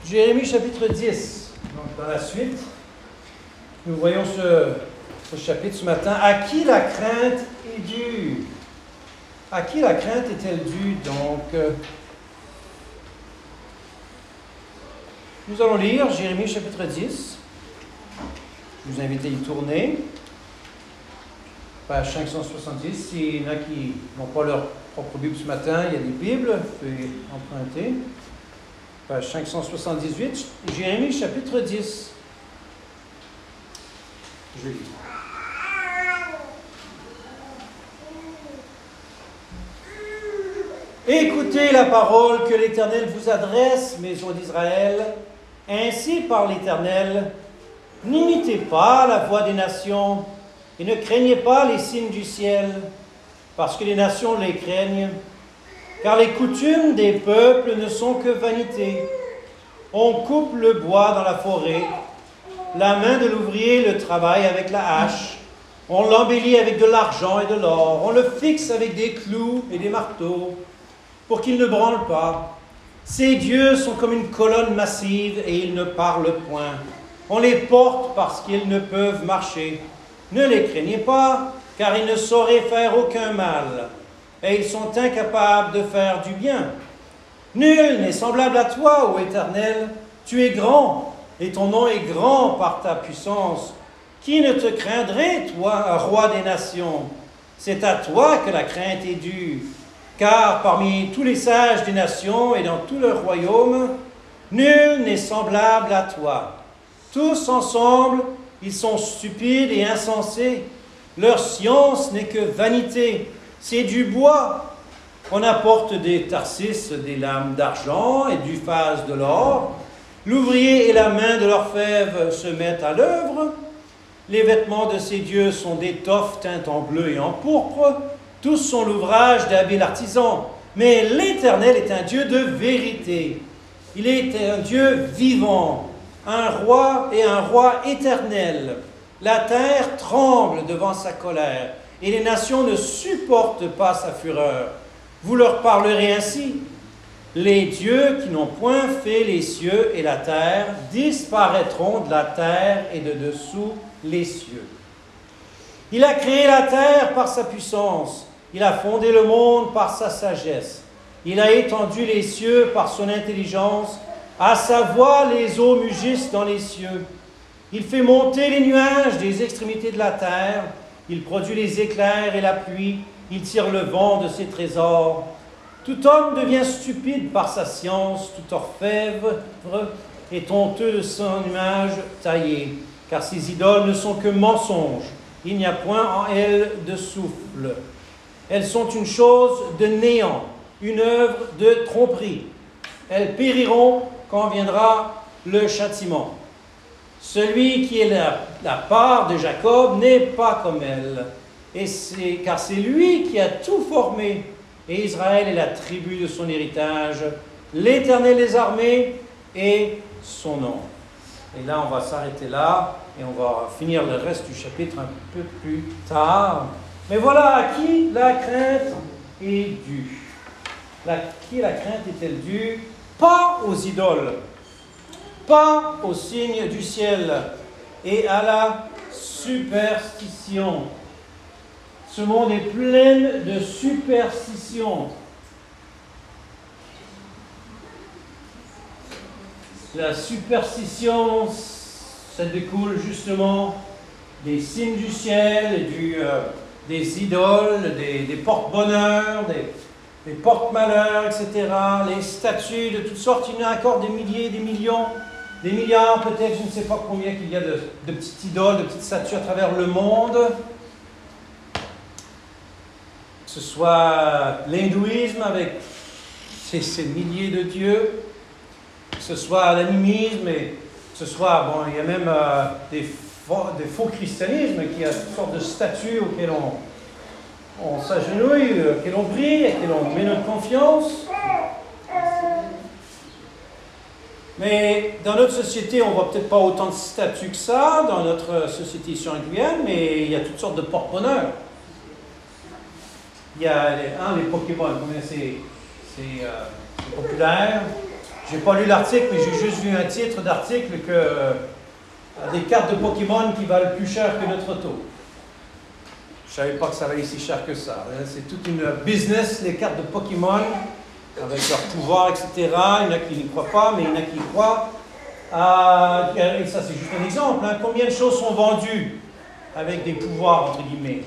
Jérémie chapitre 10. Donc, dans la suite, nous voyons ce chapitre ce matin. À qui la crainte est due? À qui la crainte est-elle due? Donc, nous allons lire Jérémie chapitre 10. Je vous invite à y tourner. Page 570. S'il y en a qui n'ont pas leur propre Bible ce matin, il y a des Bibles, vous pouvez emprunter. Page 578, Jérémie chapitre 10. Je lis. Écoutez la parole que l'Éternel vous adresse, maison d'Israël. Ainsi parle l'Éternel. N'imitez pas la voix des nations et ne craignez pas les signes du ciel, parce que les nations les craignent. Car les coutumes des peuples ne sont que vanité. On coupe le bois dans la forêt, la main de l'ouvrier le travaille avec la hache, on l'embellit avec de l'argent et de l'or, on le fixe avec des clous et des marteaux, pour qu'il ne branle pas. Ces dieux sont comme une colonne massive et ils ne parlent point. On les porte parce qu'ils ne peuvent marcher. Ne les craignez pas, car ils ne sauraient faire aucun mal. Et ils sont incapables de faire du bien. Nul n'est semblable à toi, ô Éternel. Tu es grand, et ton nom est grand par ta puissance. Qui ne te craindrait, toi, roi des nations? C'est à toi que la crainte est due. Car parmi tous les sages des nations et dans tout leur royaume, nul n'est semblable à toi. Tous ensemble, ils sont stupides et insensés. Leur science n'est que vanité. C'est du bois. On apporte des tarsis, des lames d'argent et du phase de l'or. L'ouvrier et la main de l'orfèvre se mettent à l'œuvre. Les vêtements de ces dieux sont d'étoffes teintes en bleu et en pourpre. Tous sont l'ouvrage d'habiles artisans. Mais l'Éternel est un Dieu de vérité. Il est un Dieu vivant, un roi et un roi éternel. La terre tremble devant sa colère. Et les nations ne supportent pas sa fureur. Vous leur parlerez ainsi. Les dieux qui n'ont point fait les cieux et la terre disparaîtront de la terre et de dessous les cieux. Il a créé la terre par sa puissance. Il a fondé le monde par sa sagesse. Il a étendu les cieux par son intelligence. À sa voix, les eaux mugissent dans les cieux. Il fait monter les nuages des extrémités de la terre. Il produit les éclairs et la pluie. Il tire le vent de ses trésors. Tout homme devient stupide par sa science. Tout orfèvre est honteux de son image taillée. Car ces idoles ne sont que mensonges. Il n'y a point en elles de souffle. Elles sont une chose de néant, une œuvre de tromperie. Elles périront quand viendra le châtiment. Celui qui est la part de Jacob n'est pas comme elle, car c'est lui qui a tout formé, et Israël est la tribu de son héritage. L'Éternel des armées est son nom. Et là, on va s'arrêter là, et on va finir le reste du chapitre un peu plus tard. Mais voilà, à qui la crainte est due? À qui la crainte est-elle due? Pas aux idoles, pas aux signes du ciel et à la superstition. Ce monde est plein de superstitions. La superstition, ça découle justement des signes du ciel, des idoles, des porte-bonheur, des porte-malheur, etc., les statues de toutes sortes. Il y en a encore des milliers, des millions, des milliards peut-être, je ne sais pas combien qu'il y a de petites idoles, de petites statues à travers le monde. Que ce soit l'hindouisme avec ses milliers de dieux, que ce soit l'animisme, et que ce soit, il y a même des faux christianismes qui a toutes sortes de statues auxquelles on s'agenouille, auxquelles on prie, auxquelles on met notre confiance. Mais dans notre société, on ne voit peut-être pas autant de statues que ça, dans notre société ici en Guyane, mais il y a toutes sortes de porte-bonheur. Il y a les Pokémon, c'est populaire. J'ai pas lu l'article, mais j'ai juste vu un titre d'article que des cartes de Pokémon qui valent plus cher que notre auto. Je savais pas que ça valait si cher que ça. C'est toute une business, les cartes de Pokémon, avec leur pouvoir, etc. Il y en a qui n'y croient pas, mais il y en a qui y croient. Et ça, c'est juste un exemple. Hein. Combien de choses sont vendues avec des pouvoirs, entre guillemets?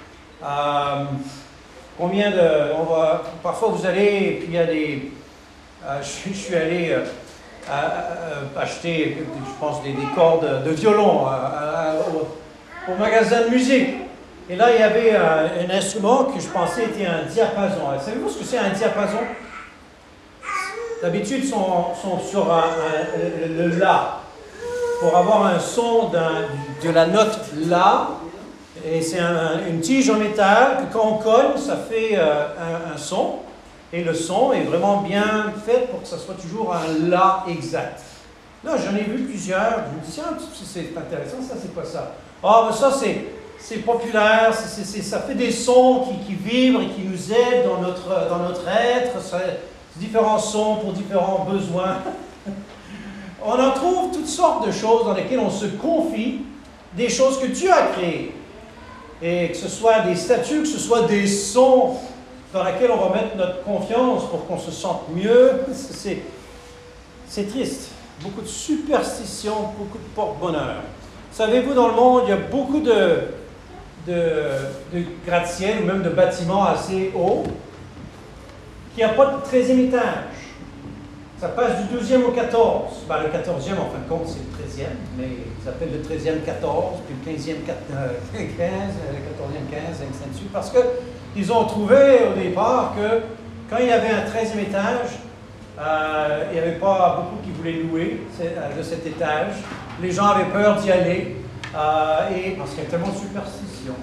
Parfois, vous allez, et puis il y a des... je suis allé acheter, je pense, des cordes de violon au magasin de musique. Et là, il y avait un instrument que je pensais était un diapason. Savez-vous ce que c'est un diapason? D'habitude, ils sont sur le La. Pour avoir un son de la note La, et c'est une tige en métal que quand on cogne, ça fait un son. Et le son est vraiment bien fait pour que ça soit toujours un La exact. Là, j'en ai vu plusieurs. Je me dis, tiens, c'est intéressant, ça, c'est quoi ça? Ah, ben ça, c'est populaire, ça fait des sons qui vibrent et qui nous aident dans notre être. Différents sons pour différents besoins. On en trouve toutes sortes de choses dans lesquelles on se confie, des choses que Dieu a créées. Et que ce soit des statues, que ce soit des sons dans lesquels on va mettre notre confiance pour qu'on se sente mieux. C'est triste. Beaucoup de superstitions, beaucoup de porte-bonheur. Savez-vous, dans le monde, il y a beaucoup de gratte-ciel ou même de bâtiments assez hauts qui n'a pas de 13e étage. Ça passe du 12e au 14. Ben, le 14e, en fin de compte, c'est le 13e, mais ils appellent le 13e 14, puis le 15e 15, le 14e 15, et ainsi de suite, parce qu'ils ont trouvé au départ que quand il y avait un 13e étage, il n'y avait pas beaucoup qui voulaient louer de cet étage. Les gens avaient peur d'y aller, parce qu'il y a tellement de superstitions.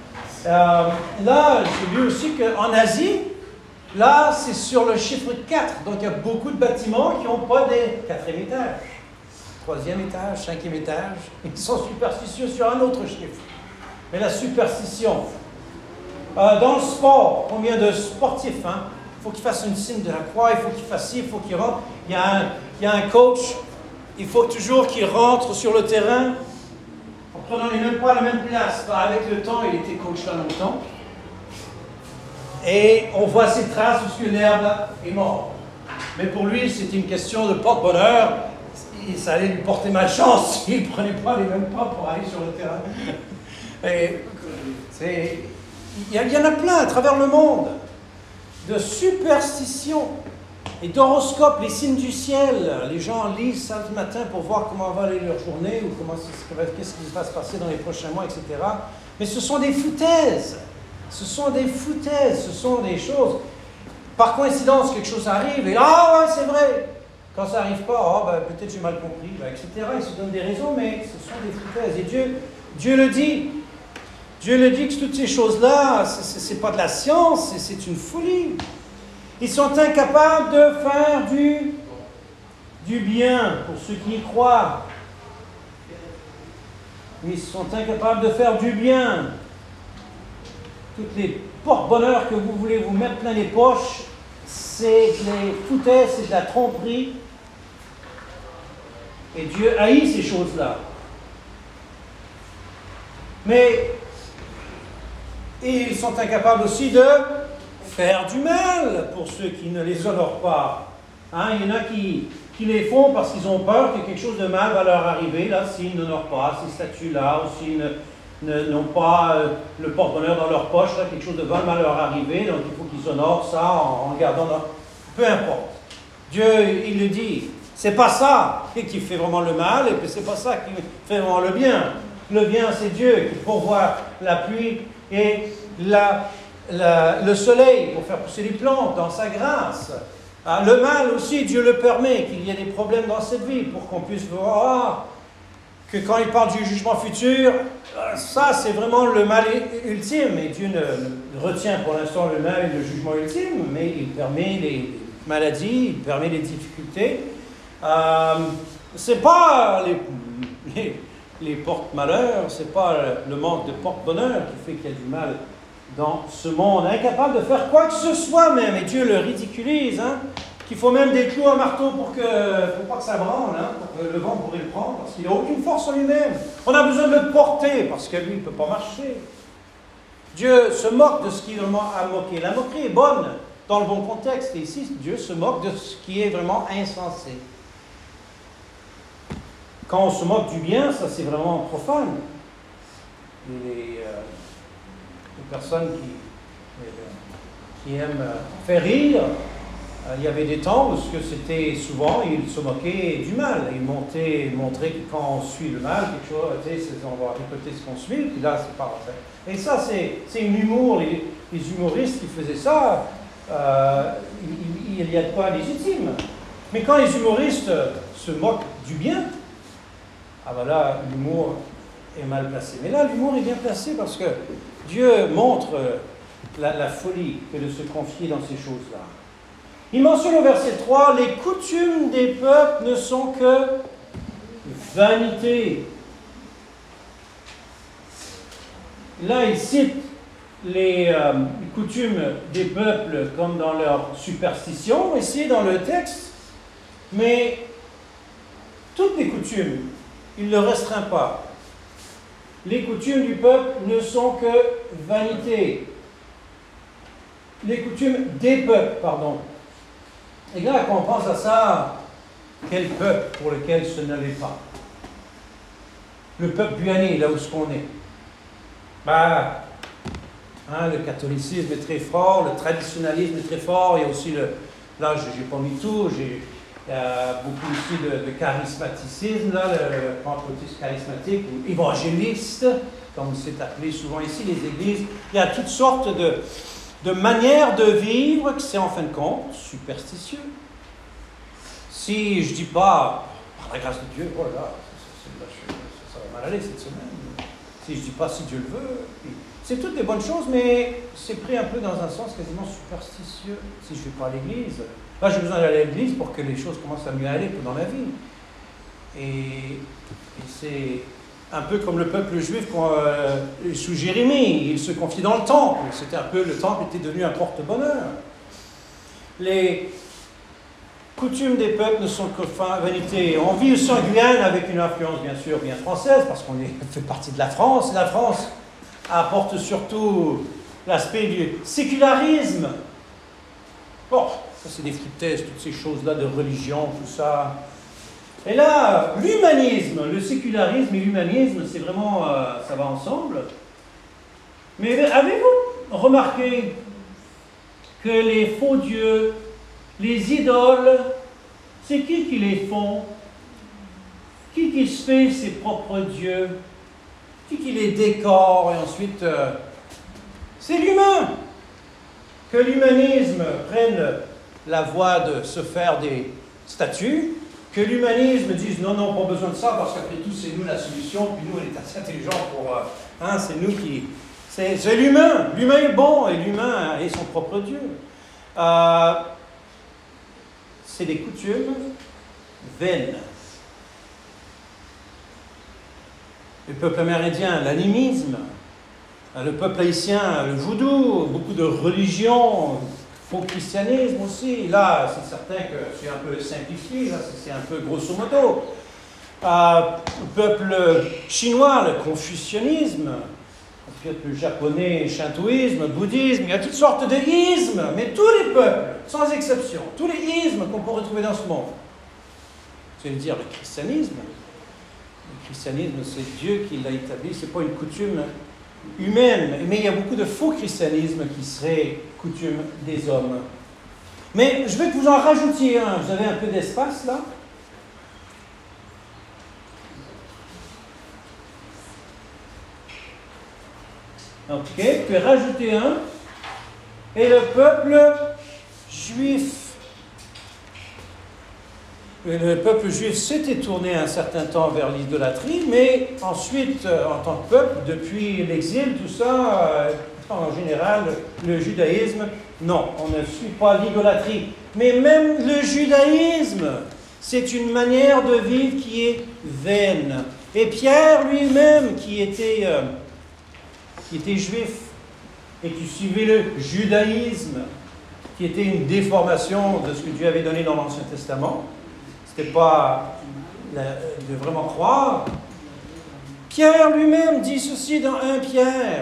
Là, j'ai vu aussi qu'en Asie, là, c'est sur le chiffre 4. Donc, il y a beaucoup de bâtiments qui n'ont pas des 4e étage, 3e étage, 5e étage. Ils sont superstitieux sur un autre chiffre. Mais la superstition. Dans le sport, combien de sportifs, hein? Il faut qu'il fasse une signe de la croix, il faut qu'il fasse ci, il faut qu'il rentre. Il y a un coach, il faut toujours qu'il rentre sur le terrain en prenant les mêmes pas à la même place. Avec le temps, il était coach là longtemps. Et on voit ses traces parce que l'herbe est morte. Mais pour lui, c'était une question de porte-bonheur. Ça allait lui porter malchance s'il ne prenait pas les mêmes pas pour aller sur le terrain. Il y en a plein à travers le monde de superstitions et d'horoscopes, les signes du ciel. Les gens lisent ça le matin pour voir comment va aller leur journée ou qu'est-ce qui va se passer dans les prochains mois, etc. Mais ce sont des foutaises. Ce sont des foutaises, ce sont des choses. Par coïncidence, quelque chose arrive, et ouais, c'est vrai. Quand ça n'arrive pas, peut-être j'ai mal compris, etc. Ils se donnent des raisons, mais ce sont des foutaises. Et Dieu le dit. Dieu le dit que toutes ces choses-là, ce n'est pas de la science, c'est une folie. Ils sont incapables de faire du bien pour ceux qui y croient. Ils sont incapables de faire du bien. Toutes les porte-bonheur que vous voulez vous mettre plein les poches, c'est des foutaises, c'est de la tromperie. Et Dieu haït ces choses-là. Mais ils sont incapables aussi de faire du mal pour ceux qui ne les honorent pas. Il y en a qui les font parce qu'ils ont peur que quelque chose de mal va leur arriver, là, s'ils n'honorent pas ces statues-là, ou s'ils n'ont pas le porte-bonheur dans leur poche, là, quelque chose de mal va leur arriver, donc il faut qu'ils honorent ça en gardant peu importe. Dieu, il le dit, c'est pas ça qui fait vraiment le mal, et puis c'est pas ça qui fait vraiment le bien. Le bien, c'est Dieu qui pourvoit la pluie et le soleil pour faire pousser les plantes dans sa grâce. Le mal aussi, Dieu le permet, qu'il y ait des problèmes dans cette vie pour qu'on puisse voir que quand il parle du jugement futur, ça c'est vraiment le mal ultime. Et Dieu ne retient pour l'instant le mal et le jugement ultime, mais il permet les maladies, il permet les difficultés. C'est pas les porte-malheurs, c'est pas le manque de porte-bonheur qui fait qu'il y a du mal dans ce monde, incapable de faire quoi que ce soit même, et Dieu le ridiculise. qu'il faut même des clous à marteau pour pas que ça branle, hein, pour que le vent pourrait le prendre, parce qu'il n'a aucune force en lui-même. On a besoin de le porter, parce que lui, il ne peut pas marcher. Dieu se moque de ce qui est vraiment à moquer. La moquerie est bonne dans le bon contexte, et ici, Dieu se moque de ce qui est vraiment insensé. Quand on se moque du bien, ça c'est vraiment profane. Les personnes qui aiment faire rire, il y avait des temps où c'était souvent, ils se moquaient du mal. Ils montraient que quand on suit le mal, quelque chose, on va répéter ce qu'on suit, puis là, c'est pas vrai. Et ça, c'est un humour. Les humoristes qui faisaient ça, il y a de quoi légitime. Mais quand les humoristes se moquent du bien, ah ben là, l'humour est mal placé. Mais là, l'humour est bien placé parce que Dieu montre la folie que de se confier dans ces choses-là. Il mentionne au verset 3, les coutumes des peuples ne sont que vanité. Là, il cite les coutumes des peuples comme dans leur superstition, ici dans le texte, mais toutes les coutumes, il ne le restreint pas. Les coutumes du peuple ne sont que vanité. Les coutumes des peuples, pardon. Et là, quand on pense à ça, quel peuple pour lequel ce n'allait pas? Le peuple guyanais, là où ce qu'on est. Le catholicisme est très fort, le traditionnalisme est très fort, il y a aussi là, je n'ai pas mis tout, il y a beaucoup aussi de charismaticisme, là, le pentecôtisme charismatique, ou évangéliste, comme c'est appelé souvent ici, les églises. Il y a toutes sortes de manières de vivre que c'est en fin de compte superstitieux. Si je ne dis pas, par la grâce de Dieu, oh là là, ça va mal aller cette semaine. Si je ne dis pas si Dieu le veut, c'est toutes des bonnes choses, mais c'est pris un peu dans un sens quasiment superstitieux. Si je ne vais pas à l'église, là j'ai besoin d'aller à l'église pour que les choses commencent à mieux aller dans la vie. Et c'est un peu comme le peuple juif sous Jérémie, il se confiait dans le temple. C'était un peu, le temple était devenu un porte-bonheur. Les coutumes des peuples ne sont que vanité. On vit aussi en Guyane avec une influence bien sûr bien française, parce qu'on fait partie de la France. La France apporte surtout l'aspect du sécularisme. Bon, ça c'est des foutaises, toutes ces choses-là de religion, tout ça. Et là, l'humanisme, le sécularisme et l'humanisme, c'est vraiment, ça va ensemble. Mais avez-vous remarqué que les faux dieux, les idoles, c'est qui les font? Qui se fait ses propres dieux? Qui les décore? Et ensuite, c'est l'humain. Que l'humanisme prenne la voie de se faire des statues, que l'humanisme dise non, pas besoin de ça, parce qu'après tout, c'est nous la solution, puis nous, on est assez intelligents pour... c'est nous qui... C'est l'humain. L'humain est bon, et l'humain est son propre Dieu. C'est des coutumes vaines. Le peuple amérindien, l'animisme. Le peuple haïtien, le voodoo, beaucoup de religions, faux christianisme aussi. Là, c'est certain que c'est un peu simplifié, là, c'est un peu grosso modo. Le peuple chinois, le confucianisme. Le peuple japonais, shintoïsme, bouddhisme. Il y a toutes sortes de ismes, mais tous les peuples, sans exception, tous les ismes qu'on pourrait trouver dans ce monde. C'est dire le christianisme. Le christianisme, c'est Dieu qui l'a établi, ce n'est pas une coutume humaine, mais il y a beaucoup de faux christianisme qui serait coutume des hommes. Mais je veux que vous en rajoutiez un. Vous avez un peu d'espace là? Ok, vous pouvez rajouter un. Et le peuple juif. Le peuple juif s'était tourné un certain temps vers l'idolâtrie, mais ensuite, en tant que peuple, depuis l'exil, tout ça, en général, le judaïsme, non, on ne suit pas l'idolâtrie. Mais même le judaïsme, c'est une manière de vivre qui est vaine. Et Pierre lui-même, qui était juif et qui suivait le judaïsme, qui était une déformation de ce que Dieu avait donné dans l'Ancien Testament. Ce n'était pas de vraiment croire. Pierre lui-même dit ceci dans 1 Pierre.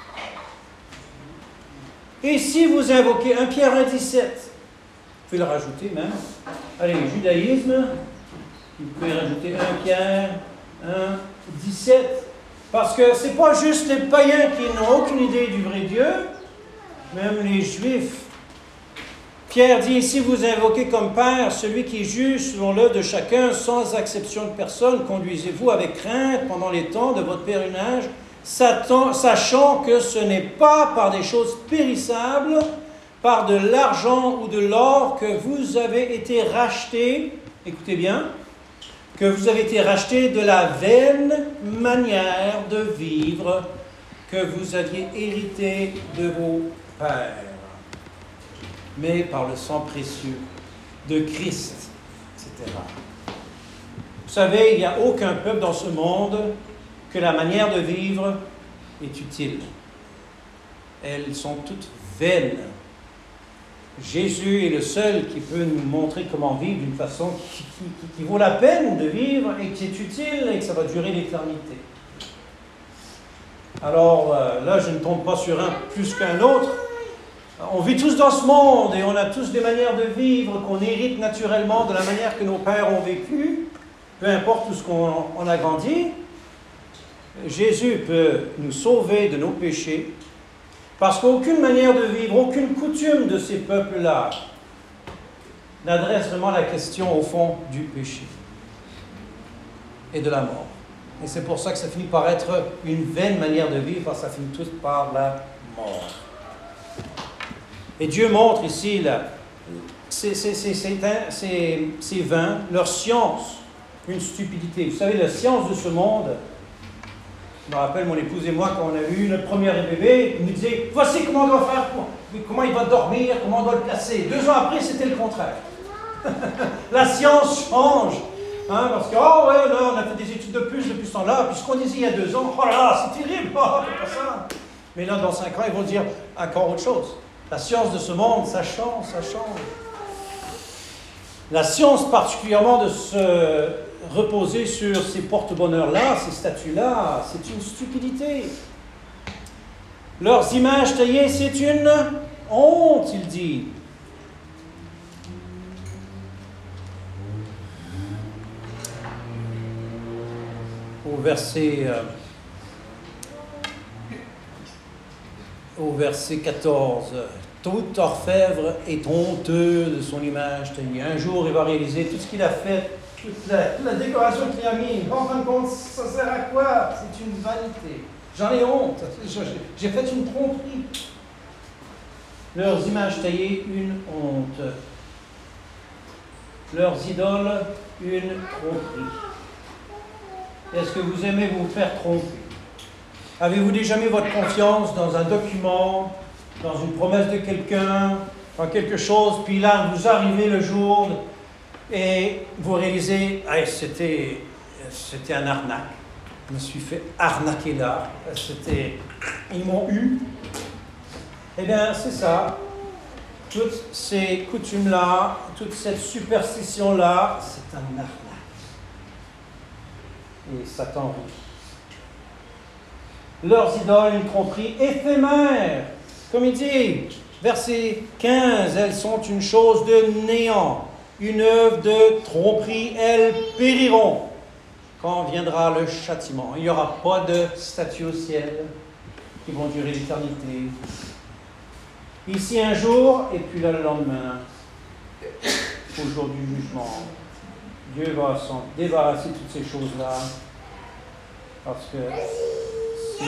Et si vous invoquez 1 Pierre 1,17, vous pouvez le rajouter même. Allez, judaïsme, vous pouvez rajouter 1 Pierre 1,17. Parce que ce n'est pas juste les païens qui n'ont aucune idée du vrai Dieu, même les Juifs. Pierre dit, si vous invoquez comme Père celui qui juge selon l'œuvre de chacun, sans exception de personne, conduisez-vous avec crainte pendant les temps de votre pèlerinage, sachant que ce n'est pas par des choses périssables, par de l'argent ou de l'or que vous avez été rachetés, écoutez bien, que vous avez été rachetés de la vaine manière de vivre que vous aviez hérité de vos pères, mais par le sang précieux de Christ, etc. Vous savez, il n'y a aucun peuple dans ce monde que la manière de vivre est utile. Elles sont toutes vaines. Jésus est le seul qui peut nous montrer comment vivre d'une façon qui vaut la peine de vivre et qui est utile et que ça va durer l'éternité. Alors là, je ne tombe pas sur un plus qu'un autre. On vit tous dans ce monde et on a tous des manières de vivre qu'on hérite naturellement de la manière que nos pères ont vécu, peu importe où ce qu'on a grandi. Jésus peut nous sauver de nos péchés parce qu'aucune manière de vivre, aucune coutume de ces peuples-là n'adresse vraiment la question au fond du péché et de la mort. Et c'est pour ça que ça finit par être une vaine manière de vivre, parce que ça finit tout par la mort. Et Dieu montre ici, là, c'est vain, leur science, une stupidité. Vous savez, la science de ce monde, je me rappelle mon épouse et moi, quand on a eu notre premier bébé, il nous disait, voici comment on doit faire, comment il va dormir, comment on doit le placer. 2 ans après, c'était le contraire. La science change. Hein, parce que, oh ouais, là, on a fait des études de plus depuis ce temps-là, puis ce qu'on disait il y a 2 ans, oh là là, c'est terrible, oh, c'est pas ça. Mais là, dans 5 ans, ils vont dire encore autre chose. La science de ce monde, ça change, ça change. La science particulièrement de se reposer sur ces porte-bonheurs-là, ces statues-là, c'est une stupidité. Leurs images taillées, c'est une honte, il dit. Au verset 14, tout orfèvre est honteux de son image taillée. Un jour, il va réaliser tout ce qu'il a fait, toute la décoration qu'il a mise. En fin de compte, ça sert à quoi? C'est une vanité. J'en ai honte. J'ai fait une tromperie. Leurs images taillées, une honte. Leurs idoles, une tromperie. Est-ce que vous aimez vous faire tromper? Avez-vous déjà mis votre confiance dans un document, dans une promesse de quelqu'un, dans quelque chose, puis là, vous arrivez le jour et vous réalisez, hey, c'était un arnaque. Je me suis fait arnaquer là. Ils m'ont eu. Eh bien, c'est ça. Toutes ces coutumes-là, toute cette superstition-là, c'est un arnaque. Et Satan rit. Leurs idoles, une tromperie éphémère. Comme il dit, verset 15, elles sont une chose de néant, une œuvre de tromperie, elles périront quand viendra le châtiment. Il n'y aura pas de statues au ciel qui vont durer l'éternité. Ici un jour, et puis là le lendemain, au jour du jugement. Dieu va s'en débarrasser de toutes ces choses-là, parce que c'est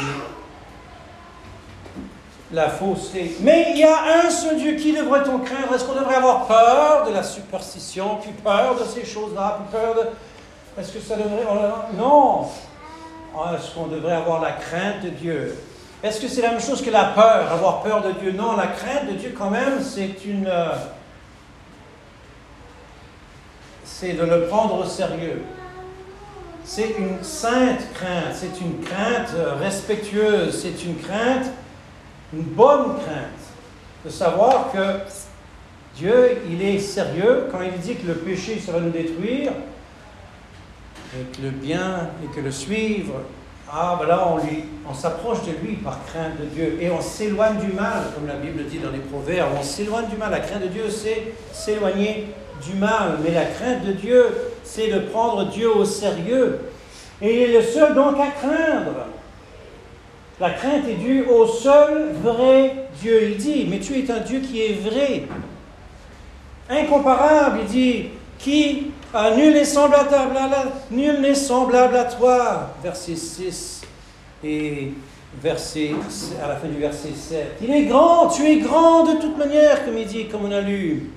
la fausseté. Mais il y a un seul Dieu. Qui devrait-on craindre? Est-ce qu'on devrait avoir peur de la superstition, puis peur de ces choses-là, puis peur de... Est-ce que ça devrait... Non! Est-ce qu'on devrait avoir la crainte de Dieu? Est-ce que c'est la même chose que la peur, avoir peur de Dieu? Non, la crainte de Dieu quand même, c'est de le prendre au sérieux. C'est une sainte crainte, c'est une crainte respectueuse, c'est une crainte, une bonne crainte, de savoir que Dieu, il est sérieux quand il dit que le péché ça va nous détruire et que le bien et que le suivre. Ah, ben là, on s'approche de lui par crainte de Dieu et on s'éloigne du mal, comme la Bible dit dans les Proverbes. On s'éloigne du mal. La crainte de Dieu, c'est s'éloigner du mal. Mais la crainte de Dieu, c'est de prendre Dieu au sérieux. Et il est le seul donc à craindre. La crainte est due au seul vrai Dieu. Il dit, mais tu es un Dieu qui est vrai. Incomparable, il dit, nul n'est semblable à toi. Verset 6 et à la fin du verset 7. Il est grand, tu es grand de toute manière, comme il dit, comme on a lu.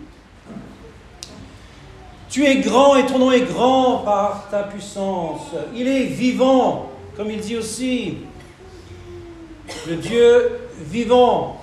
Tu es grand et ton nom est grand par ta puissance. Il est vivant, comme il dit aussi. Le Dieu vivant.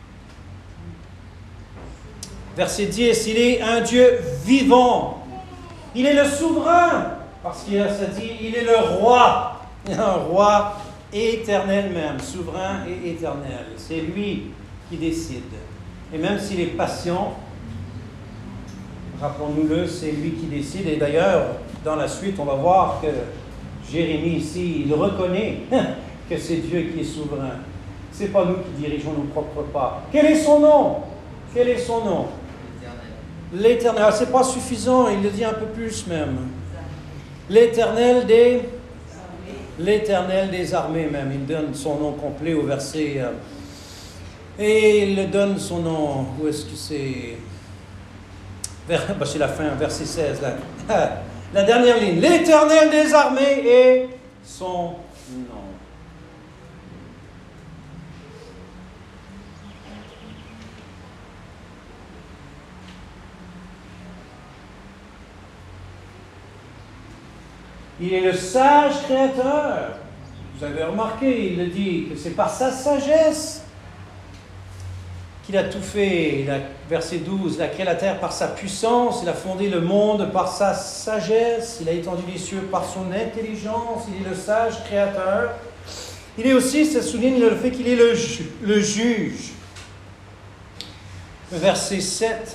Verset 10, il est un Dieu vivant. Il est le souverain, parce qu'il ça dit, il est le roi. Un roi éternel même, souverain et éternel. C'est lui qui décide. Et même s'il est patient, rappelons-nous-le, c'est lui qui décide. Et d'ailleurs, dans la suite, on va voir que Jérémie ici, il reconnaît que c'est Dieu qui est souverain. Ce n'est pas nous qui dirigeons nos propres pas. Quel est son nom? Quel est son nom? L'Éternel. Ce n'est pas suffisant, il le dit un peu plus même. L'Éternel des armées même. Il donne son nom complet au verset... et il donne son nom... Où est-ce que c'est? C'est la fin, verset 16. Là. La dernière ligne. L'Éternel des armées est son nom. Il est le sage créateur. Vous avez remarqué, il le dit, que c'est par sa sagesse qu'il a tout fait. Verset 12, il a créé la terre par sa puissance, il a fondé le monde par sa sagesse, il a étendu les cieux par son intelligence, il est le sage créateur. Il est aussi, ça souligne le fait qu'il est le juge. Verset 7.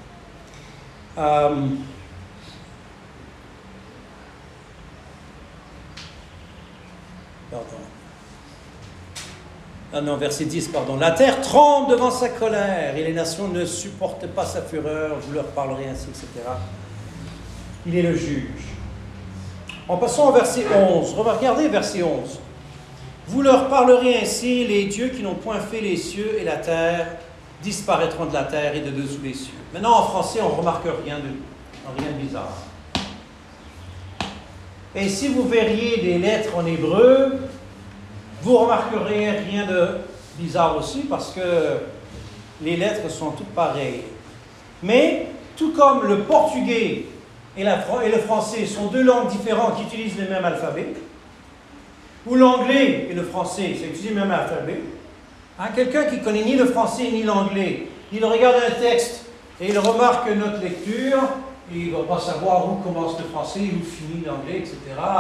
Verset 10, pardon. La terre tremble devant sa colère et les nations ne supportent pas sa fureur. Vous leur parlerez ainsi, etc. Il est le juge. En passant au verset 11, regardez verset 11. Vous leur parlerez ainsi, les dieux qui n'ont point fait les cieux et la terre disparaîtront de la terre et de dessous les cieux. Maintenant, en français, on ne remarque rien de bizarre. Et si vous verriez des lettres en hébreu, vous remarquerez rien de bizarre aussi parce que les lettres sont toutes pareilles. Mais, tout comme le portugais et le français sont deux langues différentes qui utilisent le même alphabet, ou l'anglais et le français utilisent le même alphabet, quelqu'un qui ne connaît ni le français ni l'anglais, il regarde un texte et il remarque notre lecture, et il ne va pas savoir où commence le français, où finit l'anglais, etc.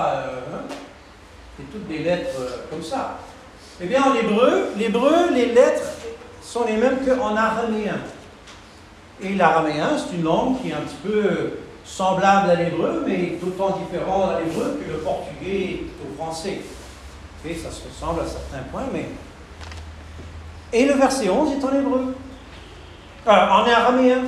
C'est toutes des lettres comme ça. Eh bien, en hébreu, les lettres sont les mêmes qu'en araméen. Et l'araméen, c'est une langue qui est un petit peu semblable à l'hébreu, mais d'autant différente à l'hébreu que le portugais au français. Et ça se ressemble à certains points, mais... Et le verset 11 est en hébreu. En araméen.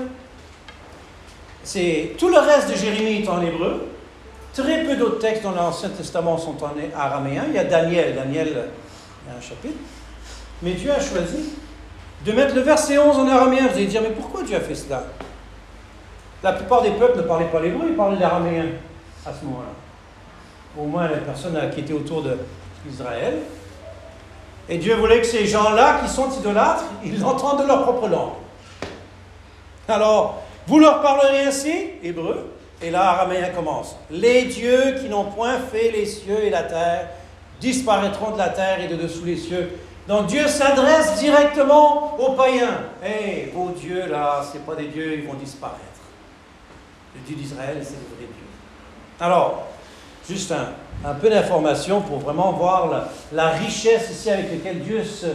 Tout le reste de Jérémie est en hébreu. Très peu d'autres textes dans l'Ancien Testament sont en araméen. Il y a Daniel, il y a un chapitre. Mais Dieu a choisi de mettre le verset 11 en araméen. Vous allez dire, mais pourquoi Dieu a fait cela? La plupart des peuples ne parlaient pas l'hébreu, ils parlaient l'araméen à ce moment-là. Au moins les personnes qui étaient autour d'Israël. Et Dieu voulait que ces gens-là, qui sont idolâtres, ils l'entendent de leur propre langue. Alors, vous leur parlerez ainsi, hébreu, et là, araméen commence. Les dieux qui n'ont point fait les cieux et la terre disparaîtront de la terre et de dessous les cieux. Donc Dieu s'adresse directement aux païens. Hey, vos dieux là, ce n'est pas des dieux, ils vont disparaître. Le Dieu d'Israël, c'est le vrai Dieu. Alors, juste un peu d'information pour vraiment voir la richesse ici avec laquelle Dieu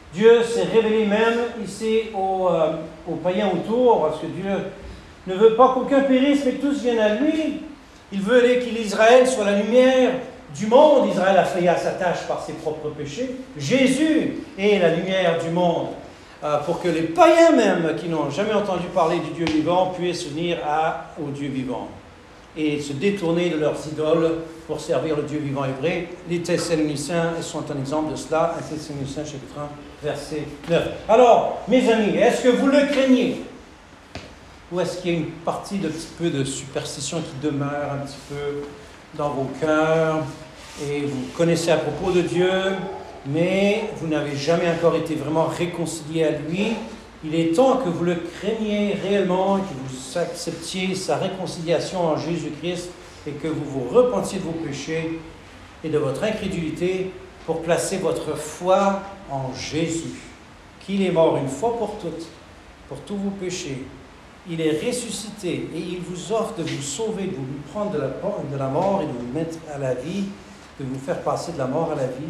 Dieu s'est révélé même ici aux païens autour, parce que Dieu ne veut pas qu'aucun périsse, mais que tous viennent à lui. Il veut qu'Israël soit la lumière du monde. Israël a failli à sa tâche par ses propres péchés. Jésus est la lumière du monde, pour que les païens même, qui n'ont jamais entendu parler du Dieu vivant, puissent venir au Dieu vivant et se détourner de leurs idoles pour servir le Dieu vivant et vrai. Les Thessaloniciens sont un exemple de cela. 1 Thessaloniciens chapitre 1, verset 9. Alors, mes amis, est-ce que vous le craignez? Ou est-ce qu'il y a une partie de petit peu de superstition qui demeure un petit peu dans vos cœurs et vous connaissez à propos de Dieu, mais vous n'avez jamais encore été vraiment réconcilié à lui? Il est temps que vous le craigniez réellement, que vous acceptiez sa réconciliation en Jésus-Christ et que vous vous repentiez de vos péchés et de votre incrédulité pour placer votre foi en Jésus, qu'il est mort une fois pour toutes, pour tous vos péchés. Il est ressuscité et il vous offre de vous sauver, de vous prendre de la mort et de vous mettre à la vie, de vous faire passer de la mort à la vie.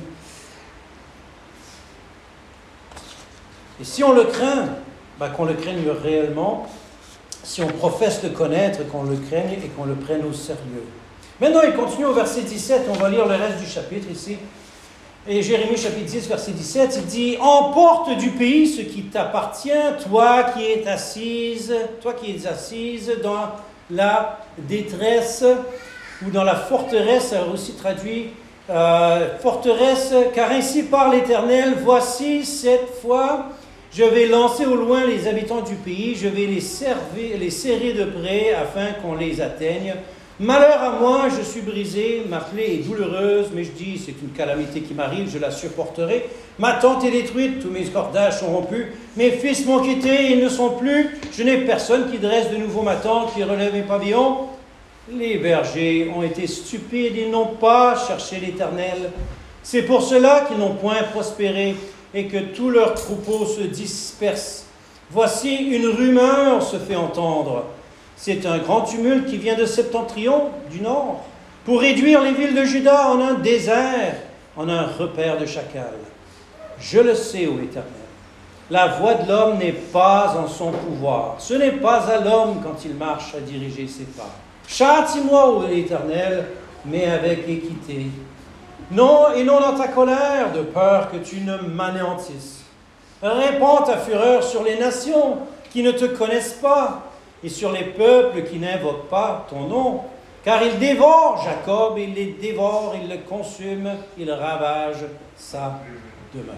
Et si on le craint, qu'on le craigne réellement. Si on professe le connaître, qu'on le craigne et qu'on le prenne au sérieux. Maintenant, il continue au verset 17, on va lire le reste du chapitre ici. Et Jérémie chapitre 10, verset 17, il dit « Emporte du pays ce qui t'appartient, toi qui es assise dans la détresse ou dans la forteresse », alors aussi traduit forteresse, car ainsi parle l'Éternel, voici cette fois, je vais lancer au loin les habitants du pays, je vais les serrer de près afin qu'on les atteigne. Malheur à moi, je suis brisé, ma plaie est douloureuse, mais je dis, c'est une calamité qui m'arrive, je la supporterai. Ma tente est détruite, tous mes cordages sont rompus, mes fils m'ont quitté, ils ne sont plus. Je n'ai personne qui dresse de nouveau ma tente, qui relève mes pavillons. Les bergers ont été stupides, ils n'ont pas cherché l'Éternel. C'est pour cela qu'ils n'ont point prospéré et que tous leurs troupeaux se dispersent. Voici une rumeur se fait entendre. C'est un grand tumulte qui vient de septentrion, du nord, pour réduire les villes de Juda en un désert, en un repère de chacal. Je le sais, ô Éternel, la voie de l'homme n'est pas en son pouvoir. Ce n'est pas à l'homme quand il marche à diriger ses pas. Châtie-moi, ô Éternel, mais avec équité. Non, et non dans ta colère, de peur que tu ne m'anéantisses. Répands ta fureur sur les nations qui ne te connaissent pas, et sur les peuples qui n'invoquent pas ton nom, car il dévore Jacob, il les dévore, il le consume, il ravage sa demeure.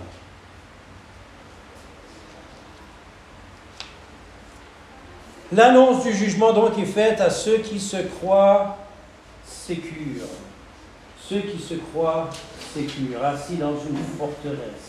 L'annonce du jugement donc est faite à ceux qui se croient sécures. Ceux qui se croient sécures, assis dans une forteresse.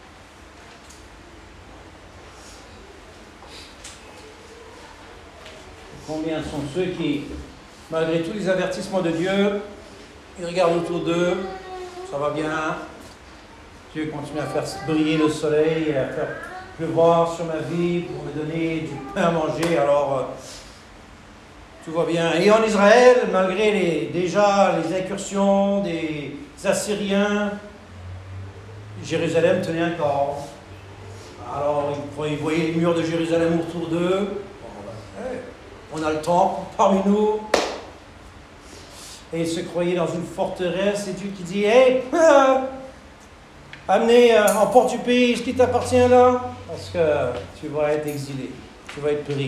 Combien sont ceux qui, malgré tous les avertissements de Dieu, ils regardent autour d'eux, ça va bien, Dieu continue à faire briller le soleil et à faire pleuvoir sur ma vie pour me donner du pain à manger, alors tout va bien. Et en Israël, malgré déjà les incursions des Assyriens, Jérusalem tenait encore. Alors ils voyaient les murs de Jérusalem autour d'eux. On a le temple parmi nous. Et ils se croyaient dans une forteresse. Et Dieu qui dit, hey, amenez en porte du pays ce qui t'appartient là, parce que tu vas être exilé, tu vas être pris.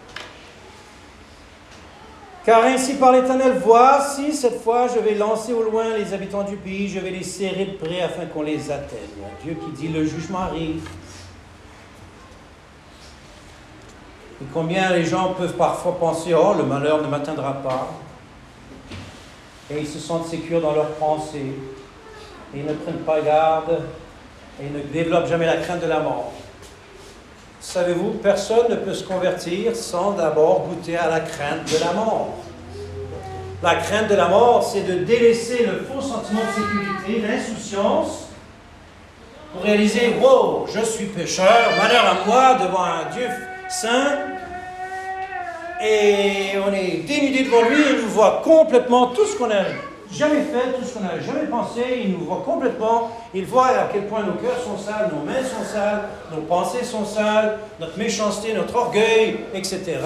Car ainsi par l'Éternel, voici cette fois, je vais lancer au loin les habitants du pays, je vais les serrer de près afin qu'on les atteigne. Dieu qui dit, le jugement arrive. Et combien les gens peuvent parfois penser, oh, le malheur ne m'atteindra pas. Et ils se sentent sécures dans leurs pensées. Et ils ne prennent pas garde. Et ils ne développent jamais la crainte de la mort. Savez-vous, personne ne peut se convertir sans d'abord goûter à la crainte de la mort. La crainte de la mort, c'est de délaisser le faux sentiment de sécurité, l'insouciance, pour réaliser, wow, je suis pécheur, malheur à moi devant un Dieu saint, et on est dénudé devant lui, il nous voit complètement tout ce qu'on a jamais fait, tout ce qu'on n'a jamais pensé. Il nous voit complètement. Il voit à quel point nos cœurs sont sales, nos mains sont sales, nos pensées sont sales, notre méchanceté, notre orgueil, etc.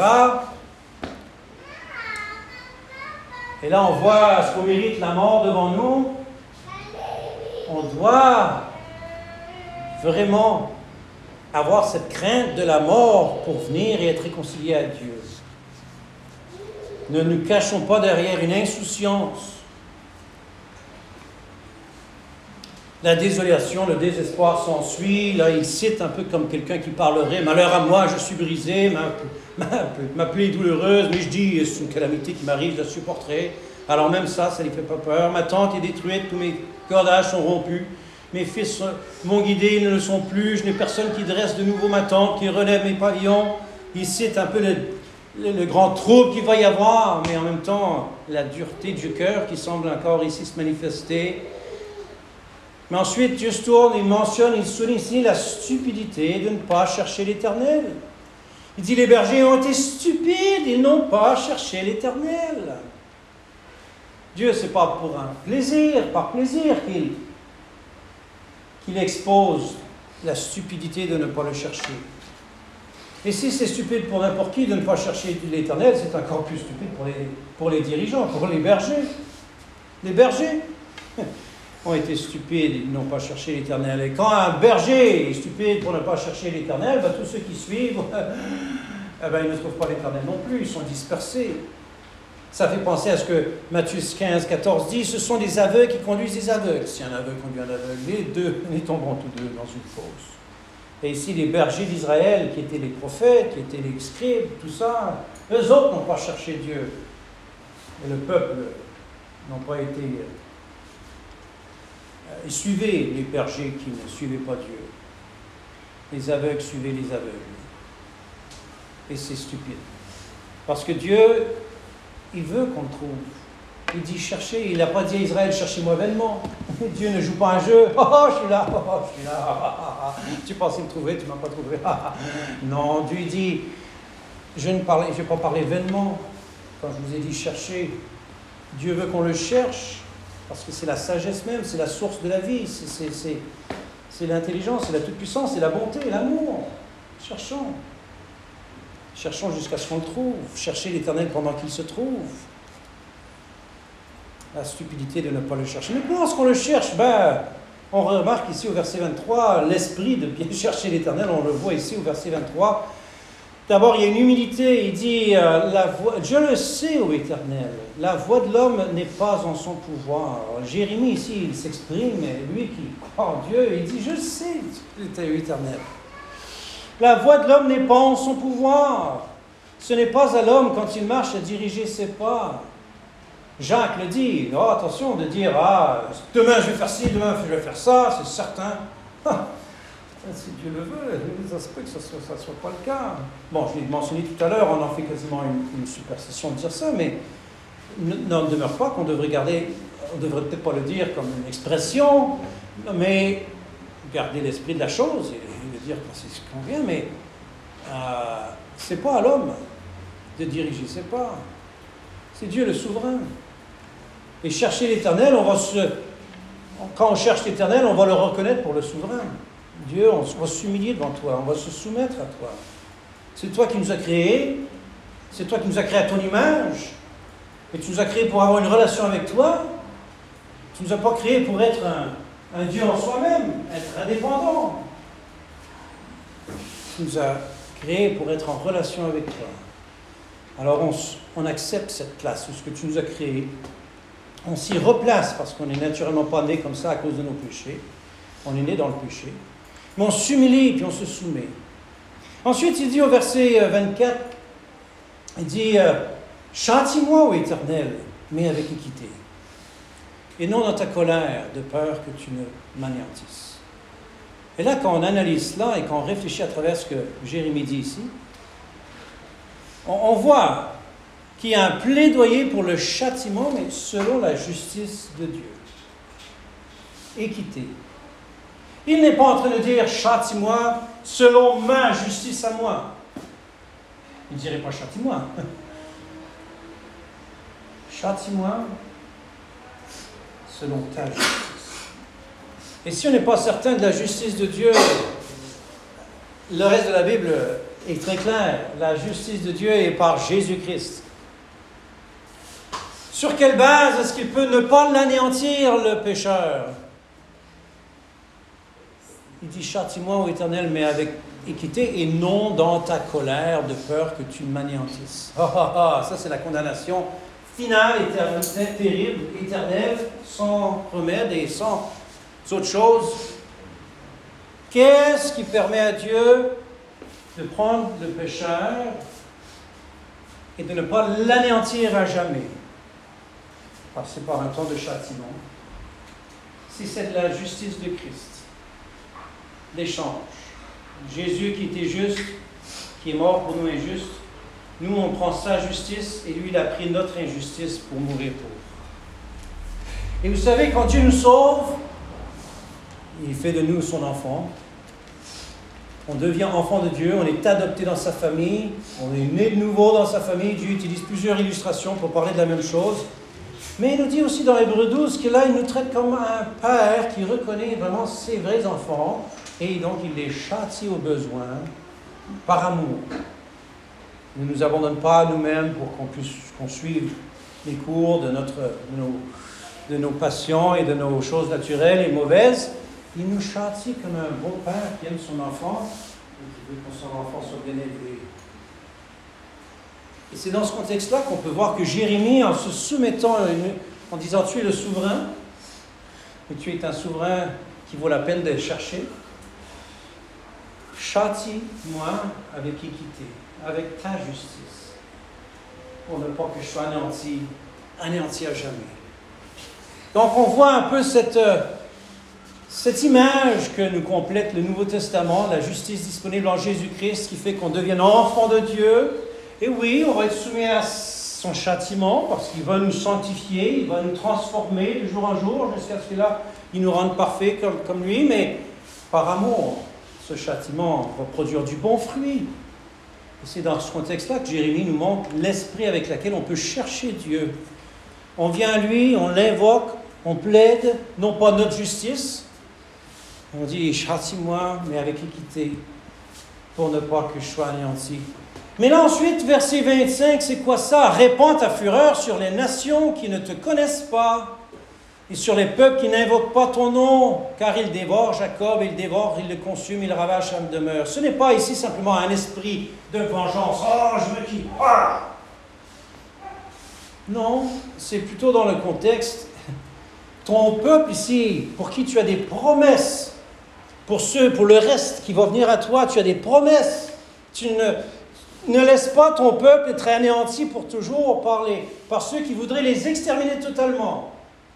Et là, on voit ce qu'on mérite, la mort devant nous. On doit vraiment avoir cette crainte de la mort pour venir et être réconcilié à Dieu. Ne nous cachons pas derrière une insouciance. La désolation, le désespoir s'ensuit. Là, il cite un peu comme quelqu'un qui parlerait « Malheur à moi, je suis brisé, ma plaie est douloureuse, mais je dis, c'est une calamité qui m'arrive, je la supporterai. » Alors même ça ne lui fait pas peur. « Ma tente est détruite, tous mes cordages sont rompus. Mes fils m'ont guidé, ils ne le sont plus. Je n'ai personne qui dresse de nouveau ma tente, qui relève mes pavillons. » Il cite un peu le grand trouble qu'il va y avoir, mais en même temps, la dureté du cœur qui semble encore ici se manifester. Mais ensuite, Dieu se tourne, il souligne ici la stupidité de ne pas chercher l'Éternel. Il dit, les bergers ont été stupides, ils n'ont pas cherché l'Éternel. Dieu, ce n'est pas pour un plaisir, par plaisir qu'il expose la stupidité de ne pas le chercher. Et si c'est stupide pour n'importe qui de ne pas chercher l'Éternel, c'est encore plus stupide pour les dirigeants, pour les bergers. Les bergers ont été stupides, ils n'ont pas cherché l'Éternel. Et quand un berger est stupide pour ne pas chercher l'Éternel, tous ceux qui suivent, ils ne trouvent pas l'Éternel non plus, ils sont dispersés. Ça fait penser à ce que Matthieu 15, 14 dit, ce sont des aveugles qui conduisent des aveugles. Si un aveugle conduit un aveugle, les deux, ils tomberont tous deux dans une fosse. Et ici, les bergers d'Israël, qui étaient les prophètes, qui étaient les scribes, tout ça, eux autres n'ont pas cherché Dieu. Et le peuple n'ont pas été... Ils suivaient les bergers qui ne suivaient pas Dieu. Les aveugles suivaient les aveugles. Et c'est stupide. Parce que Dieu, il veut qu'on le trouve. Il dit cherchez. Il n'a pas dit à Israël, cherchez-moi vainement. Dieu ne joue pas un jeu. Oh, je suis là, je suis là. Tu pensais me trouver, tu ne m'as pas trouvé. Non, Dieu dit, je ne vais pas parler vainement. Quand je vous ai dit chercher, Dieu veut qu'on le cherche. Parce que c'est la sagesse même, c'est la source de la vie, c'est l'intelligence, c'est la toute-puissance, c'est la bonté, l'amour. Cherchons. Cherchons jusqu'à ce qu'on le trouve. Cherchez l'Éternel pendant qu'il se trouve. La stupidité de ne pas le chercher. Mais comment est-ce qu'on le cherche? On remarque ici au verset 23 l'esprit de bien chercher l'Éternel. On le voit ici au verset 23. D'abord, il y a une humilité. Il dit, je le sais, ô Éternel, la voix de l'homme n'est pas en son pouvoir. Jérémie, ici, il s'exprime, lui qui croit en Dieu, il dit, je le sais, Éternel. La voix de l'homme n'est pas en son pouvoir. Ce n'est pas à l'homme, quand il marche, à diriger ses pas. Jacques le dit, attention de dire, demain je vais faire ci, demain je vais faire ça, c'est certain. Si Dieu le veut, ça se peut que ça ne soit pas le cas. Bon, je l'ai mentionné tout à l'heure, on en fait quasiment une superstition de dire ça, mais n'en demeure pas qu'on devrait garder, on ne devrait peut-être pas le dire comme une expression, mais garder l'esprit de la chose et le dire quand c'est ce qu'on vient, mais c'est pas à l'homme de diriger ses pas. C'est Dieu le souverain. Et chercher l'Éternel, quand on cherche l'Éternel, on va le reconnaître pour le souverain. Dieu, on va s'humilier devant toi, on va se soumettre à toi. C'est toi qui nous as créés, c'est toi qui nous as créés à ton image, et tu nous as créés pour avoir une relation avec toi. Tu ne nous as pas créés pour être un Dieu en soi-même, être indépendant. Tu nous as créés pour être en relation avec toi. Alors on accepte cette place, ce que tu nous as créé. On s'y replace parce qu'on n'est naturellement pas né comme ça à cause de nos péchés. On est né dans le péché. Mais on s'humilie puis on se soumet. Ensuite, il dit au verset 24, il dit « Châtie-moi, ô Éternel, mais avec équité, et non dans ta colère, de peur que tu ne m'anéantisses. » Et là, quand on analyse cela et quand on réfléchit à travers ce que Jérémie dit ici, on voit qu'il y a un plaidoyer pour le châtiment, mais selon la justice de Dieu. Équité. Il n'est pas en train de dire « châtie-moi selon ma justice à moi ». Il ne dirait pas « châtie-moi ». Châtie-moi selon ta justice. Et si on n'est pas certain de la justice de Dieu, le reste de la Bible est très clair. La justice de Dieu est par Jésus-Christ. Sur quelle base est-ce qu'il peut ne pas l'anéantir, le pécheur? Il dit, châtie-moi, ô Éternel, mais avec équité et non dans ta colère, de peur que tu m'anéantisses. Ça c'est la condamnation finale, éternelle, terrible, éternelle, sans remède et sans autre chose. Qu'est-ce qui permet à Dieu de prendre le pécheur et de ne pas l'anéantir à jamais? Passer par un temps de châtiment. Si c'est de la justice de Christ, l'échange. Jésus qui était juste, qui est mort pour nous injustes, nous on prend sa justice et lui il a pris notre injustice pour mourir pour. Et vous savez, quand Dieu nous sauve, il fait de nous son enfant. On devient enfant de Dieu, on est adopté dans sa famille, on est né de nouveau dans sa famille. Dieu utilise plusieurs illustrations pour parler de la même chose. Mais il nous dit aussi dans Hébreux 12 que là, il nous traite comme un père qui reconnaît vraiment ses vrais enfants et donc il les châtie au besoin par amour. Il ne nous abandonne pas à nous-mêmes pour qu'on suive les cours de nos passions et de nos choses naturelles et mauvaises. Il nous châtie comme un bon père qui aime son enfant et qui veut que son enfant soit bien élevé. Et c'est dans ce contexte-là qu'on peut voir que Jérémie, en se soumettant, en disant « Tu es le souverain, et tu es un souverain qui vaut la peine d'être cherché, châtie-moi avec équité, avec ta justice, pour ne pas que je sois anéanti à jamais. » Donc on voit un peu cette image que nous complète le Nouveau Testament, la justice disponible en Jésus-Christ, qui fait qu'on devienne enfant de Dieu. Et oui, on va être soumis à son châtiment, parce qu'il va nous sanctifier, il va nous transformer de jour en jour, jusqu'à ce que là, il nous rende parfaits comme lui, mais par amour, ce châtiment va produire du bon fruit. Et c'est dans ce contexte-là que Jérémie nous montre l'esprit avec lequel on peut chercher Dieu. On vient à lui, on l'invoque, on plaide, non pas notre justice, on dit « Châtie-moi, mais avec équité, pour ne pas que je sois anéanti. » Mais là ensuite, verset 25, c'est quoi ça? « Répands ta fureur sur les nations qui ne te connaissent pas, et sur les peuples qui n'invoquent pas ton nom, car il dévore Jacob, il dévore, il le consume, il ravage sa demeure. » Ce n'est pas ici simplement un esprit de vengeance. « Oh, je me quitte. Ah! » Non, c'est plutôt dans le contexte. Ton peuple ici, pour qui tu as des promesses, pour le reste qui va venir à toi, tu as des promesses. Tu ne laisses pas ton peuple être anéanti pour toujours par ceux qui voudraient les exterminer totalement.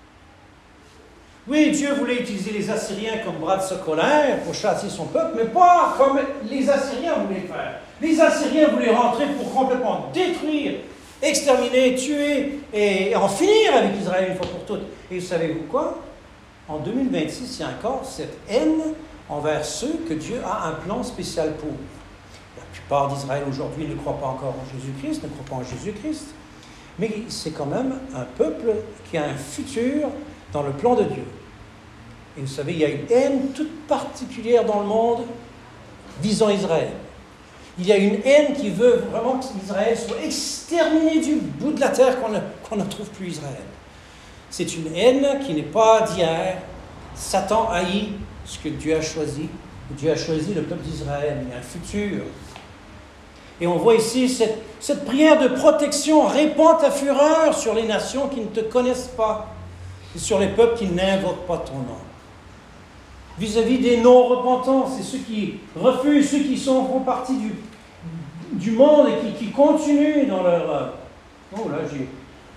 Oui, Dieu voulait utiliser les Assyriens comme bras de secours pour châtier son peuple, mais pas comme les Assyriens voulaient faire. Les Assyriens voulaient rentrer pour complètement détruire, exterminer, tuer et en finir avec Israël une fois pour toutes. Et savez-vous quoi? En 2026, il y a encore cette haine envers ceux que Dieu a un plan spécial pour. La plupart d'Israël aujourd'hui ne croient pas encore en Jésus-Christ, ne croient pas en Jésus-Christ. Mais c'est quand même un peuple qui a un futur dans le plan de Dieu. Et vous savez, il y a une haine toute particulière dans le monde visant Israël. Il y a une haine qui veut vraiment qu'Israël soit exterminé du bout de la terre, qu'on ne trouve plus Israël. C'est une haine qui n'est pas d'hier. Satan haït ce que Dieu a choisi. Dieu a choisi le peuple d'Israël. Il y a un futur. Et on voit ici cette prière de protection. Répands ta fureur sur les nations qui ne te connaissent pas et sur les peuples qui n'invoquent pas ton nom. Vis-à-vis des non-repentants, c'est ceux qui refusent, ceux qui font partie du monde et qui continuent dans leur... Oh là, j'ai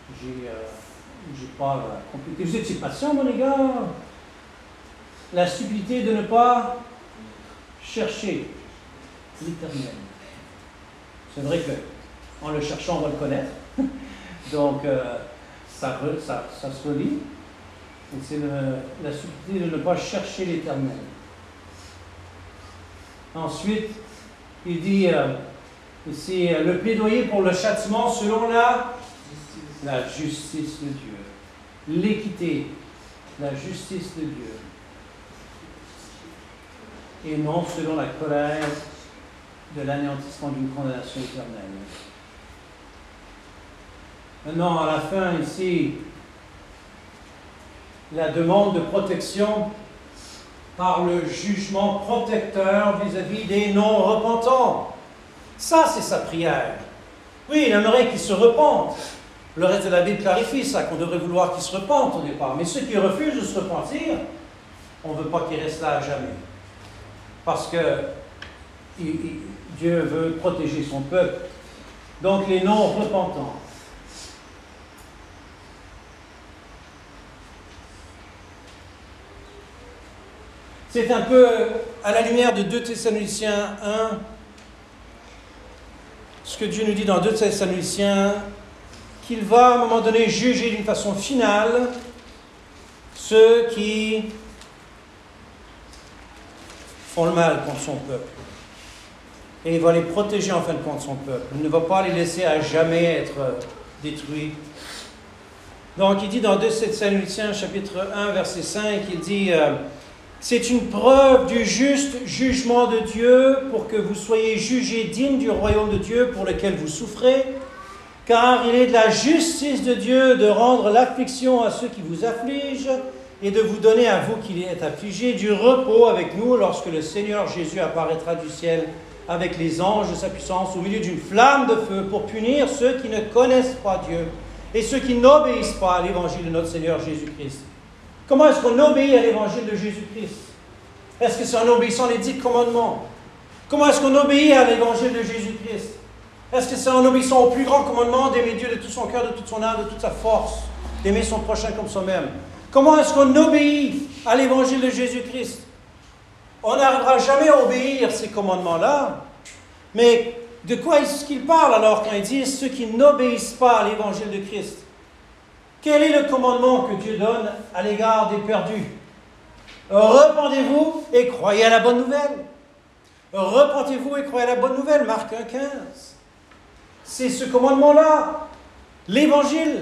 pas compliqué. Vous étiez patient, mon égard. La stupidité de ne pas chercher l'Éternel. C'est vrai qu'en le cherchant, on va le connaître. Donc, ça se relie. Et c'est la stupidité de ne pas chercher l'Éternel. Ensuite, il dit ici, le plaidoyer pour le châtiment selon la justice de Dieu, l'équité, la justice de Dieu et non selon la colère de l'anéantissement d'une condamnation éternelle. Maintenant, à la fin, ici, la demande de protection par le jugement protecteur vis-à-vis des non-repentants. Ça, c'est sa prière. Oui, il aimerait qu'ils se repentent. Le reste de la Bible clarifie ça, qu'on devrait vouloir qu'ils se repentent au départ. Mais ceux qui refusent de se repentir, on ne veut pas qu'ils restent là à jamais. Parce que Dieu veut protéger son peuple. Donc les non-repentants. C'est un peu à la lumière de 2 Thessaloniciens 1, ce que Dieu nous dit dans 2 Thessaloniciens, qu'il va à un moment donné juger d'une façon finale ceux qui font le mal contre son peuple. Et il va les protéger en fin de compte, son peuple. Il ne va pas les laisser à jamais être détruits. Donc il dit dans 2 Thessaloniciens chapitre 1 verset 5, il dit c'est une preuve du juste jugement de Dieu pour que vous soyez jugés dignes du royaume de Dieu pour lequel vous souffrez, car il est de la justice de Dieu de rendre l'affliction à ceux qui vous affligent et de vous donner à vous qui êtes affligés du repos avec nous lorsque le Seigneur Jésus apparaîtra du ciel avec les anges de sa puissance au milieu d'une flamme de feu pour punir ceux qui ne connaissent pas Dieu et ceux qui n'obéissent pas à l'évangile de notre Seigneur Jésus-Christ. Comment est-ce qu'on obéit à l'évangile de Jésus-Christ? Est-ce que c'est en obéissant les 10 commandements? Comment est-ce qu'on obéit à l'évangile de Jésus-Christ? Est-ce que c'est en obéissant au plus grand commandement d'aimer Dieu de tout son cœur, de toute son âme, de toute sa force, d'aimer son prochain comme soi-même? Comment est-ce qu'on obéit à l'évangile de Jésus-Christ? On n'arrivera jamais à obéir ces commandements-là. Mais de quoi est-ce qu'il parle alors quand il dit ceux qui n'obéissent pas à l'évangile de Christ? Quel est le commandement que Dieu donne à l'égard des perdus? Repentez-vous et croyez à la bonne nouvelle. Repentez-vous et croyez à la bonne nouvelle. Marc 1,15. C'est ce commandement-là, l'évangile,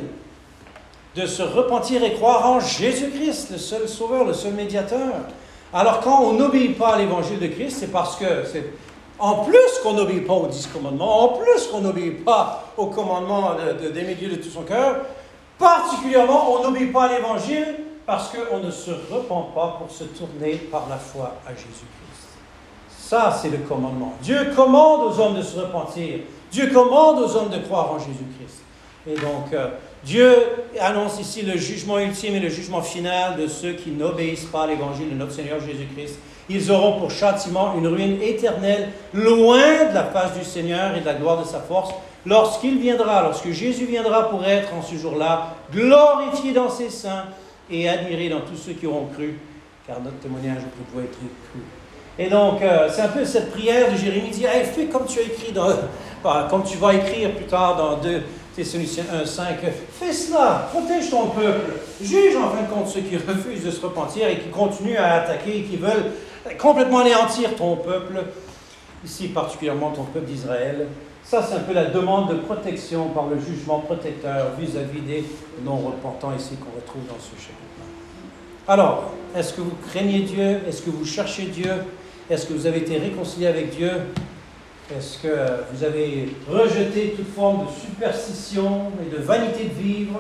de se repentir et croire en Jésus-Christ, le seul sauveur, le seul médiateur. Alors quand on n'obéit pas à l'évangile de Christ, c'est parce que en plus qu'on n'obéit pas aux 10 commandements, en plus qu'on n'obéit pas au commandement d'aimer Dieu de tout son cœur, particulièrement on n'obéit pas à l'évangile parce qu'on ne se repent pas pour se tourner par la foi à Jésus-Christ. Ça, c'est le commandement. Dieu commande aux hommes de se repentir. Dieu commande aux hommes de croire en Jésus-Christ. Et donc, Dieu annonce ici le jugement ultime et le jugement final de ceux qui n'obéissent pas à l'évangile de notre Seigneur Jésus-Christ. Ils auront pour châtiment une ruine éternelle, loin de la face du Seigneur et de la gloire de sa force, lorsqu'il viendra, lorsque Jésus viendra pour être en ce jour-là, glorifié dans ses saints et admiré dans tous ceux qui auront cru, car notre témoignage doit être cru. Et donc, c'est un peu cette prière de Jérémie, dit, hey, fais comme tu as écrit, comme tu vas écrire plus tard dans 2 Thessaloniciens 1,5, fais cela, protège ton peuple, juge en fin de compte ceux qui refusent de se repentir et qui continuent à attaquer et qui veulent complètement anéantir ton peuple, ici particulièrement ton peuple d'Israël. Ça, c'est un peu la demande de protection par le jugement protecteur vis-à-vis des non-repentants ici qu'on retrouve dans ce chapitre-là. Alors, est-ce que vous craignez Dieu? Est-ce que vous cherchez Dieu? Est-ce que vous avez été réconcilié avec Dieu? Est-ce que vous avez rejeté toute forme de superstition et de vanité de vivre?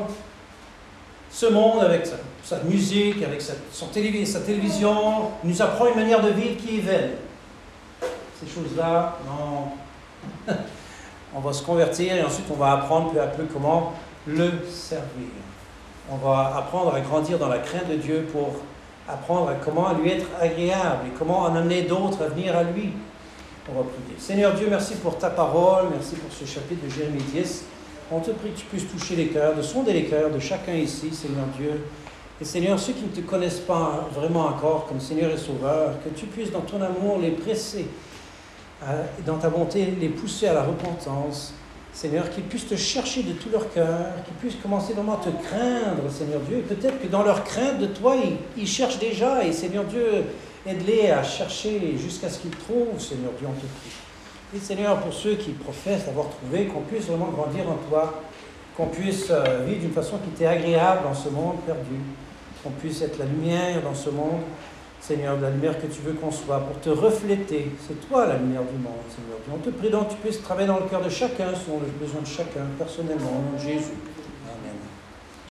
Ce monde, avec sa musique, avec sa télévision, nous apprend une manière de vivre qui est vaine. Ces choses-là, non. On va se convertir et ensuite on va apprendre peu à peu comment le servir. On va apprendre à grandir dans la crainte de Dieu pour apprendre à comment lui être agréable et comment en amener d'autres à venir à lui. On va prier. Seigneur Dieu, merci pour ta parole, merci pour ce chapitre de Jérémie 10. On te prie que tu puisses toucher les cœurs, de sonder les cœurs de chacun ici, Seigneur Dieu. Et Seigneur, ceux qui ne te connaissent pas vraiment encore comme Seigneur et Sauveur, que tu puisses dans ton amour les presser, dans ta bonté les pousser à la repentance. Seigneur, qu'ils puissent te chercher de tout leur cœur, qu'ils puissent commencer vraiment à te craindre, Seigneur Dieu. Et peut-être que dans leur crainte de toi, ils cherchent déjà. Et Seigneur Dieu, aide-les à chercher jusqu'à ce qu'ils trouvent, Seigneur Dieu, on te prie. Et Seigneur, pour ceux qui professent avoir trouvé, qu'on puisse vraiment grandir en toi, qu'on puisse vivre d'une façon qui t'est agréable dans ce monde perdu. qu'on puisse être la lumière dans ce monde, Seigneur, de la lumière que tu veux qu'on soit, pour te refléter. C'est toi la lumière du monde, Seigneur. On te prie donc que tu puisses travailler dans le cœur de chacun, selon les besoins de chacun, personnellement, au nom de Jésus.